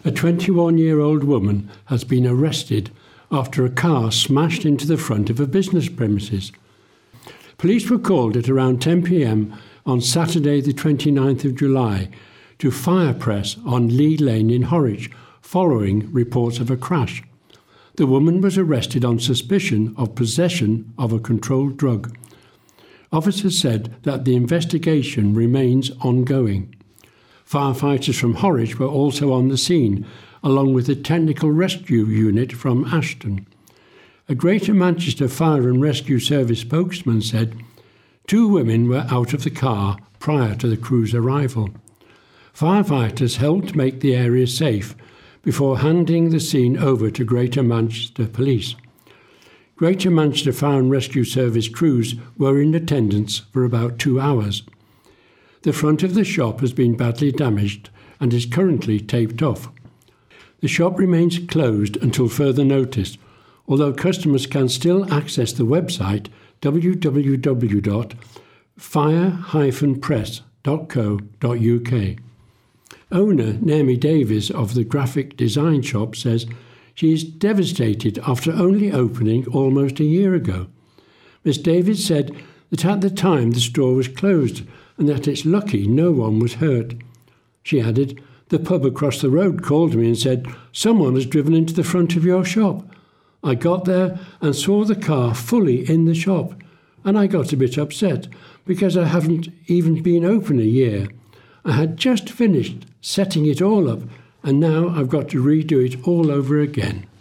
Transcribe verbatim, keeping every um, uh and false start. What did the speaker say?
A twenty-one-year-old woman has been arrested after a car smashed into the front of a business premises. Police were called at around ten p.m. on Saturday the twenty-ninth of July to Firepress on Lee Lane in Horwich, following reports of a crash. The woman was arrested on suspicion of possession of a controlled drug. Officers said that the investigation remains ongoing. Firefighters from Horwich were also on the scene, along with a technical rescue unit from Ashton. A Greater Manchester Fire and Rescue Service spokesman said two women were out of the car prior to the crew's arrival. Firefighters helped make the area safe before handing the scene over to Greater Manchester Police. Greater Manchester Fire and Rescue Service crews were in attendance for about two hours. The front of the shop has been badly damaged and is currently taped off. The shop remains closed until further notice, although customers can still access the website w w w dot fire dash press dot co dot u k. Owner Naomi Davies of the graphic design shop says she is devastated after only opening almost a year ago. Miss Davies said that at the time the store was closed and that it's lucky no one was hurt. She added, "The pub across the road called me and said, 'Someone has driven into the front of your shop.' I got there and saw the car fully in the shop, and I got a bit upset because I haven't even been open a year. I had just finished setting it all up, and now I've got to redo it all over again."